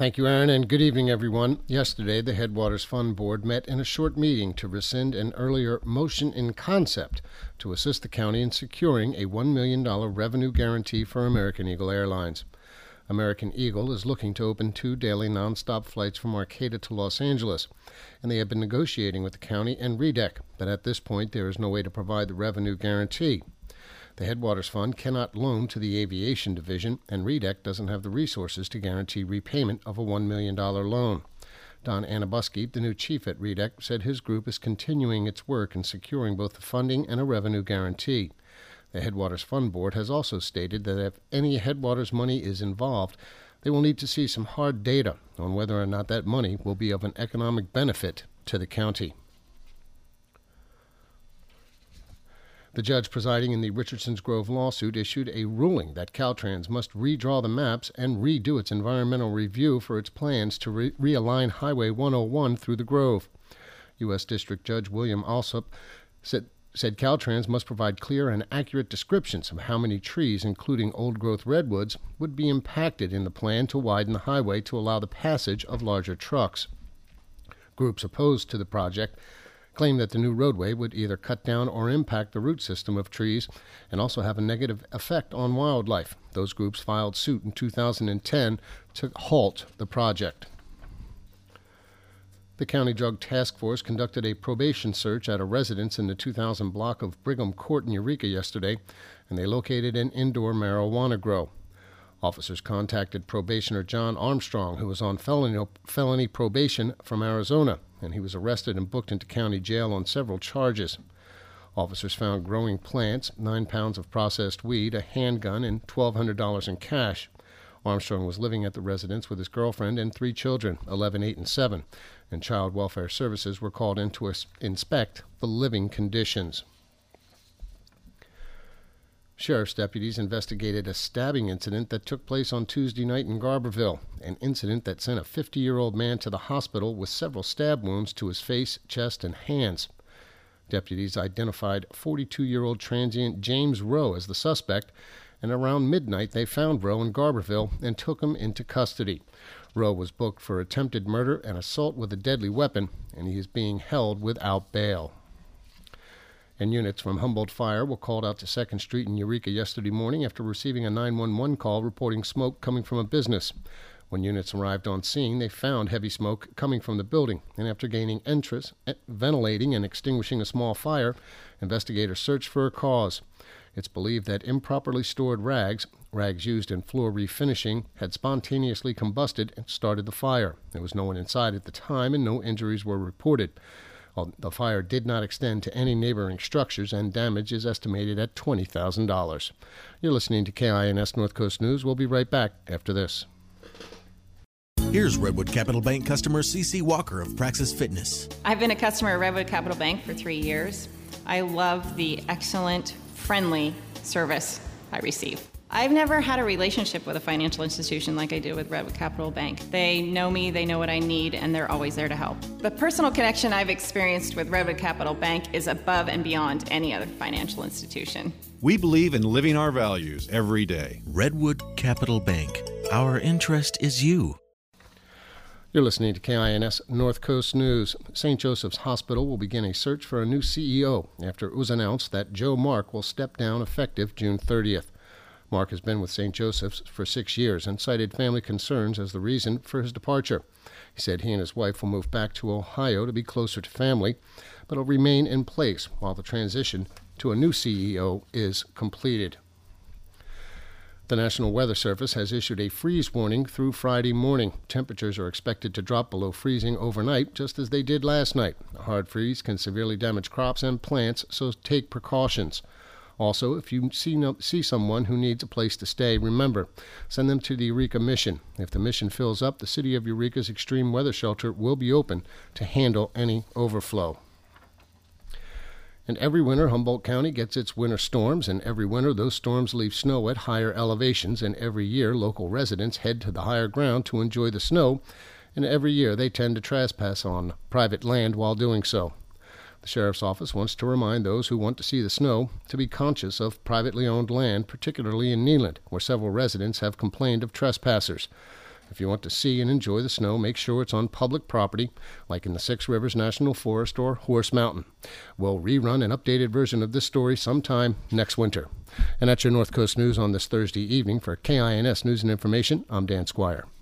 Thank you, Aaron, and good evening, everyone. Yesterday, the Headwaters Fund Board met in a short meeting to rescind an earlier motion in concept to assist the county in securing a $1 million revenue guarantee for American Eagle Airlines. American Eagle is looking to open 2 daily nonstop flights from Arcata to Los Angeles, and they have been negotiating with the county and REDEC, but at this point there is no way to provide the revenue guarantee. The Headwaters Fund cannot loan to the aviation division, and REDEC doesn't have the resources to guarantee repayment of a $1 million loan. Don Anabuski, the new chief at REDEC, said his group is continuing its work in securing both the funding and a revenue guarantee. The Headwaters Fund Board has also stated that if any Headwaters money is involved, they will need to see some hard data on whether or not that money will be of an economic benefit to the county. The judge presiding in the Richardson's Grove lawsuit issued a ruling that Caltrans must redraw the maps and redo its environmental review for its plans to realign Highway 101 through the Grove. U.S. District Judge William Alsop said Caltrans must provide clear and accurate descriptions of how many trees, including old-growth redwoods, would be impacted in the plan to widen the highway to allow the passage of larger trucks. Groups opposed to the project claim that the new roadway would either cut down or impact the root system of trees and also have a negative effect on wildlife. Those groups filed suit in 2010 to halt the project. The County Drug Task Force conducted a probation search at a residence in the 2000 block of Brigham Court in Eureka yesterday, and they located an indoor marijuana grow. Officers contacted probationer John Armstrong, who was on felony probation from Arizona, and he was arrested and booked into county jail on several charges. Officers found growing plants, 9 pounds of processed weed, a handgun, and $1,200 in cash. Armstrong was living at the residence with his girlfriend and 3 children, 11, 8, and 7, and Child Welfare Services were called in to inspect the living conditions. Sheriff's deputies investigated a stabbing incident that took place on Tuesday night in Garberville, an incident that sent a 50-year-old man to the hospital with several stab wounds to his face, chest, and hands. Deputies identified 42-year-old transient James Rowe as the suspect, and around midnight they found Rowe in Garberville and took him into custody. Rowe was booked for attempted murder and assault with a deadly weapon, and he is being held without bail. And units from Humboldt Fire were called out to 2nd Street in Eureka yesterday morning after receiving a 911 call reporting smoke coming from a business. When units arrived on scene, they found heavy smoke coming from the building, and after gaining entrance, ventilating and extinguishing a small fire, investigators searched for a cause. It's believed that improperly stored rags used in floor refinishing, had spontaneously combusted and started the fire. There was no one inside at the time, and no injuries were reported. The fire did not extend to any neighboring structures, and damage is estimated at $20,000. You're listening to KINS North Coast News. We'll be right back after this. Here's Redwood Capital Bank customer CC Walker of Praxis Fitness. I've been a customer of Redwood Capital Bank for 3 years. I love the excellent, friendly service I receive. I've never had a relationship with a financial institution like I do with Redwood Capital Bank. They know me, they know what I need, and they're always there to help. The personal connection I've experienced with Redwood Capital Bank is above and beyond any other financial institution. We believe in living our values every day. Redwood Capital Bank. Our interest is you. You're listening to KINS North Coast News. St. Joseph's Hospital will begin a search for a new CEO after it was announced that Joe Mark will step down effective June 30th. Mark has been with St. Joseph's for 6 years and cited family concerns as the reason for his departure. He said he and his wife will move back to Ohio to be closer to family, but will remain in place while the transition to a new CEO is completed. The National Weather Service has issued a freeze warning through Friday morning. Temperatures are expected to drop below freezing overnight, just as they did last night. A hard freeze can severely damage crops and plants, so take precautions. Also, if you see someone who needs a place to stay, remember, send them to the Eureka Mission. If the mission fills up, the City of Eureka's Extreme Weather Shelter will be open to handle any overflow. And every winter, Humboldt County gets its winter storms, and every winter those storms leave snow at higher elevations, and every year local residents head to the higher ground to enjoy the snow, and every year they tend to trespass on private land while doing so. The Sheriff's Office wants to remind those who want to see the snow to be conscious of privately owned land, particularly in Neeland, where several residents have complained of trespassers. If you want to see and enjoy the snow, make sure it's on public property, like in the Six Rivers National Forest or Horse Mountain. We'll rerun an updated version of this story sometime next winter. And that's your North Coast News on this Thursday evening. For KINS News and Information, I'm Dan Squire.